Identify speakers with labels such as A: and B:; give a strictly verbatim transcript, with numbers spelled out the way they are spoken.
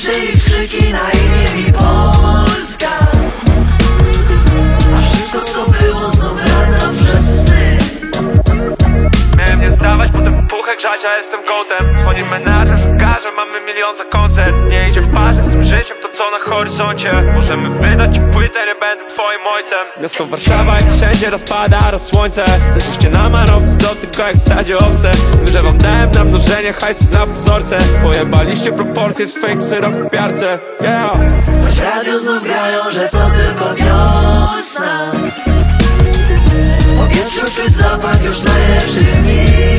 A: słyszeli krzyki na imię mi Polska. A wszystko co było znów wraca przez sny.
B: Miałem nie zdawać, potem puchę grzać, a jestem gołtem. Dzwoni menadżer, że mamy milion za koncert. Nie idzie w parze z tym życiem, to co na horyzoncie. Możemy wydać ci płytę, nie będę twoim ojcem. Miasto Warszawa i wszędzie rozpada raz słońce. Zeszliście na marowce, dotyka jak w stadzie owce. Że wam dałem na mnożenie hajsu za wzorce. Pojebaliście proporcje w swojej kserokopiarce. Yeah.
A: Choć radio znów grają, że to tylko wiosna. W powietrzu czuć zapach już najlepszych dni.